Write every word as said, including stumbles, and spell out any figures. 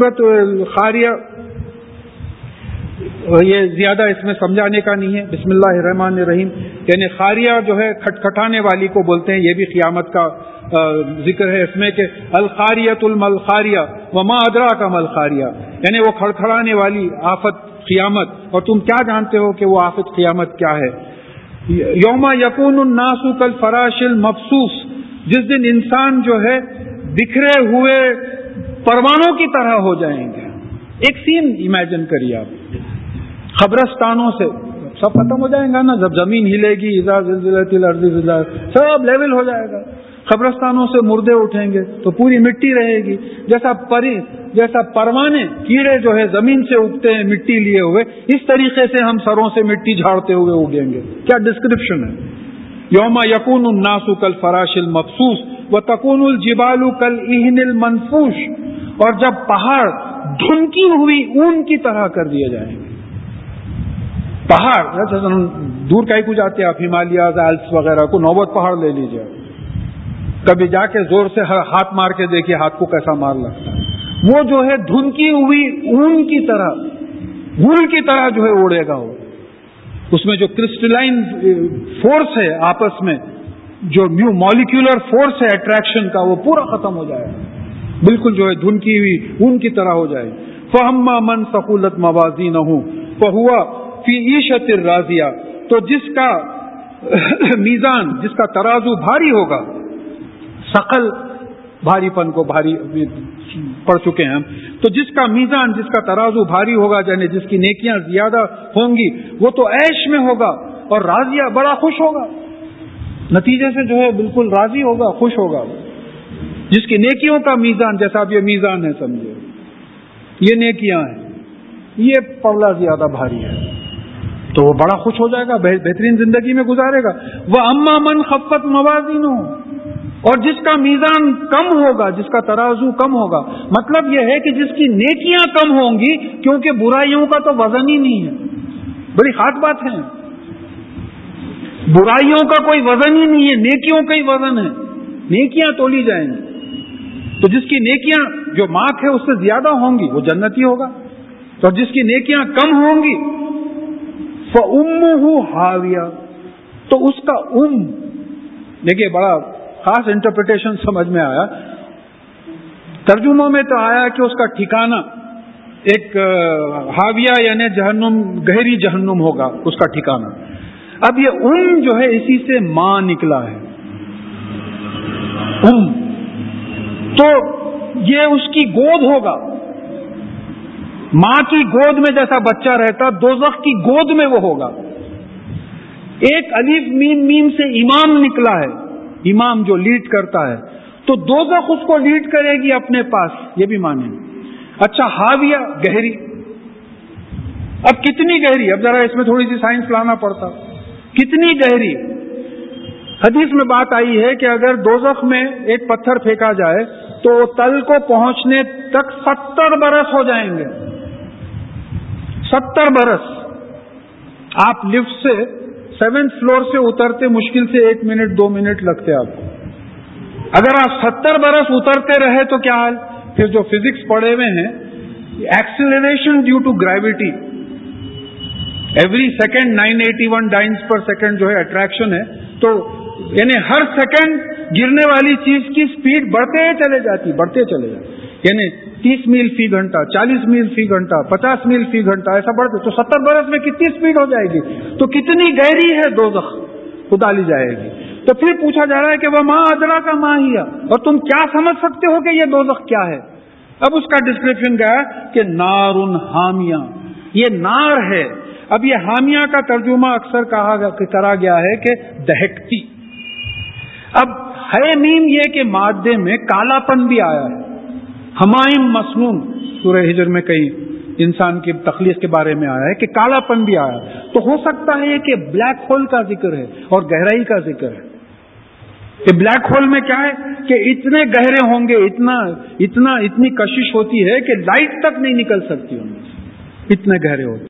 سورۃ خاریہ یہ زیادہ اس میں سمجھانے کا نہیں ہے. بسم اللہ الرحمن الرحیم یعنی خاریہ جو ہے کھٹکھٹانے والی کو بولتے ہیں. یہ بھی قیامت کا ذکر ہے اس میں کہ الخاریۃ الملخاریہ وما ادراک ما الخاریہ یعنی وہ کھڑکھڑانے والی آفت قیامت. اور تم کیا جانتے ہو کہ وہ آفت قیامت کیا ہے؟ یوم یکون الناس کالفراش المبثوث جس دن انسان جو ہے بکھرے ہوئے پروانوں کی طرح ہو جائیں گے. ایک سین امیجن کریے آپ, قبرستانوں سے سب ختم ہو جائیں گا نا, جب زمین ہلے گی اذا زلزلت الارض زلزالها سب لیول ہو جائے گا. قبرستانوں سے مردے اٹھیں گے تو پوری مٹی رہے گی. جیسا پری جیسا پروانے کیڑے جو ہے زمین سے اگتے ہیں مٹی لیے ہوئے, اس طریقے سے ہم سروں سے مٹی جھاڑتے ہوئے اگیں گے. کیا ڈسکرپشن ہے. یوم یکون الناس کالفراش المبثوث وتکون الجبال کالعہن المنفوش اور جب پہاڑ دھنکی ہوئی اون کی طرح کر دیے جائیں گے. پہاڑ دور کہیں کو جاتے ہیں آپ, ہمالیاز ایلپس وغیرہ کو, نوبت پہاڑ لے لیجیے, کبھی جا کے زور سے ہاتھ مار کے دیکھیے ہاتھ کو کیسا مار لگتا ہے. وہ جو ہے دھنکی ہوئی اون کی طرح گل کی طرح جو ہے اڑے گا. وہ اس میں جو کرسٹلائن فورس ہے آپس میں, جو نیو مالیکولر فورس ہے اٹریکشن کا, وہ پورا ختم ہو جائے گا. بالکل جو ہے دھنکی ہوئی اون کی طرح ہو جائے. فَأَمَّا مَنْ ثَقُلَتْ مَوَازِينُهُ فَهُوَ فِي عِيشَةٍ رَاضِيَةٍ تو جس کا میزان جس کا ترازو بھاری ہوگا, ثقل بھاری پن کو بھاری پڑھ چکے ہیں ہم, تو جس کا میزان جس کا ترازو بھاری ہوگا یعنی جس کی نیکیاں زیادہ ہوں گی وہ تو عیش میں ہوگا اور راضیہ بڑا خوش ہوگا. نتیجے سے جو ہے بالکل راضی ہوگا, خوش ہوگا. جس کی نیکیوں کا میزان جیسا اب یہ میزان ہے سمجھے, یہ نیکیاں ہیں, یہ پولا زیادہ بھاری ہے تو وہ بڑا خوش ہو جائے گا, بہترین زندگی میں گزارے گا. وہ اما من خفت موازینہ اور جس کا میزان کم ہوگا, جس کا ترازو کم ہوگا, مطلب یہ ہے کہ جس کی نیکیاں کم ہوں گی کیونکہ برائیوں کا تو وزن ہی نہیں ہے. بڑی خاص بات ہے, برائیوں کا کوئی وزن ہی نہیں ہے, نیکیوں کا ہی وزن ہے. نیکیاں تولی جائیں گی تو جس کی نیکیاں جو مارک ہے اس سے زیادہ ہوں گی وہ جنتی ہوگا, اور جس کی نیکیاں کم ہوں گی فَأُمُّهُ حَاوِيَةٌ تو اس کا ام, دیکھیے بڑا خاص انٹرپریٹیشن سمجھ میں آیا. ترجموں میں تو آیا کہ اس کا ٹھکانہ ایک حاویہ یعنی جہنم, گہری جہنم ہوگا اس کا ٹھکانہ. اب یہ ام جو ہے اسی سے ماں نکلا ہے, ام تو یہ اس کی گود ہوگا. ماں کی گود میں جیسا بچہ رہتا دوزخ کی گود میں وہ ہوگا. ایک الف میم میم سے امام نکلا ہے, امام جو لیڈ کرتا ہے, تو دوزخ اس کو لیڈ کرے گی اپنے پاس, یہ بھی مانیں. اچھا حاویہ گہری, اب کتنی گہری, اب ذرا اس میں تھوڑی سی سائنس لانا پڑتا. کتنی گہری؟ حدیث میں بات آئی ہے کہ اگر دوزخ میں ایک پتھر پھینکا جائے تو تل کو پہنچنے تک ستر برس ہو جائیں گے. ستر برس. آپ لفٹ سے سیونتھ فلور سے اترتے مشکل سے ایک منٹ دو منٹ لگتے آپ کو. اگر آپ ستر برس اترتے رہے تو کیا حال؟ پھر جو فزکس پڑھے ہوئے ہیں, acceleration due to gravity, every second nine eighty one dynes per second جو ہے اٹریکشن ہے, تو یعنی ہر سیکنڈ گرنے والی چیز کی سپیڈ بڑھتے چلے جاتی بڑھتے چلے جاتی یعنی تیس میل فی گھنٹہ, چالیس میل فی گھنٹہ, پچاس میل فی گھنٹہ, ایسا بڑھتے. تو ستر برس میں کتنی سپیڈ ہو جائے گی؟ تو کتنی گہری ہے دوزخ اتالی جائے گی. تو پھر پوچھا جا رہا ہے کہ وہ ماں ادرا کا ماں ہیا, اور تم کیا سمجھ سکتے ہو کہ یہ دوزخ کیا ہے؟ اب اس کا ڈسکرپشن کیا ہے کہ نارن حامیہ, یہ نار ہے. اب یہ حامیہ کا ترجمہ اکثر کہا کرا گیا ہے کہ دہکتی. اب ہے میم یہ کہ مادے میں کالا پن بھی آیا ہے. ہمائم مسنون سورہ ہجر میں کئی انسان کی تخلیق کے بارے میں آیا ہے کہ کالا پن بھی آیا. تو ہو سکتا ہے کہ بلیک ہول کا ذکر ہے اور گہرائی کا ذکر ہے. کہ بلیک ہول میں کیا ہے کہ اتنے گہرے ہوں گے, اتنا اتنا اتنی کشش ہوتی ہے کہ لائٹ تک نہیں نکل سکتی ان میں, اتنے گہرے ہوتے.